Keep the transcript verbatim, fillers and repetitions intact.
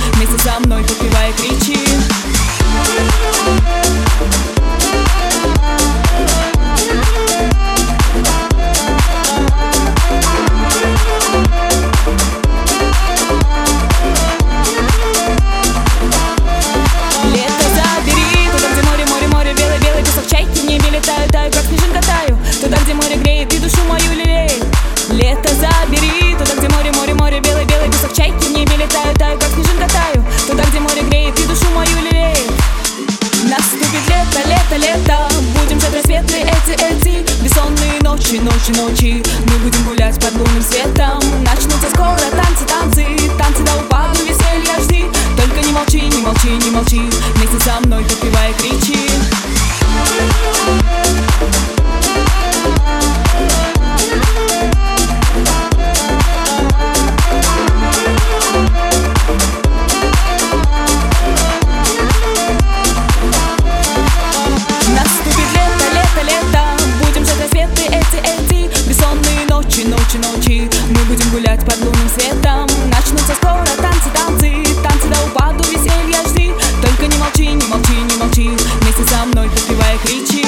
вместе со мной подпевай, кричи. Лето забери, туда, где море, море, море, белый, белый песок, чайки в небе летают, таю, как снежинка таю. Туда, где море греет и душу мою лелеет. Лето забери, туда, где море, море, море, белый, белый песок, чайки в небе летают, таю, как снежинка таю. Туда, где море греет и душу мою лелеет. Наступит лето, лето, лето, будем ждать рассветы эти, эти бессонные ночи, ночи, ночи. Мы будем гулять под лунным светом. Начнутся скоро танцы, танцы, танцы до упаду, веселья жди. Только не молчи, не молчи, не молчи, вместе со мной подпевай, кричи. Ночи, ночи, мы будем гулять под лунным светом. Начнутся скоро танцы, танцы, танцы до упаду, веселья жди. Только не молчи, не молчи, не молчи, вместе со мной подпевай, кричи.